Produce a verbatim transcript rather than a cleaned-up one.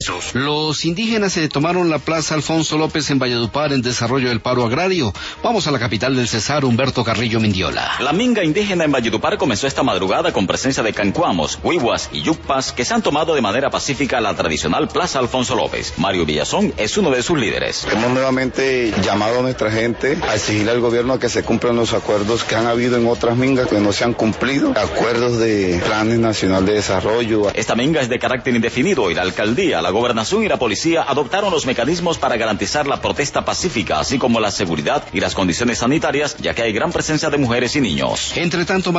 Los indígenas se tomaron la plaza Alfonso López en Valledupar en desarrollo del paro agrario. Vamos a la capital del Cesar, Humberto Carrillo Mindiola. La minga indígena en Valledupar comenzó esta madrugada con presencia de cancuamos, huihuas y yucpas que se han tomado de manera pacífica la tradicional plaza Alfonso López. Mario Villazón es uno de sus líderes. Hemos nuevamente llamado a nuestra gente a exigirle al gobierno a que se cumplan los acuerdos que han habido en otras mingas que no se han cumplido, acuerdos de planes nacional de desarrollo. Esta minga es de carácter indefinido y la alcaldía, la gobernación y la policía adoptaron los mecanismos para garantizar la protesta pacífica, así como la seguridad y las condiciones sanitarias, ya que hay gran presencia de mujeres y niños. Entre tanto,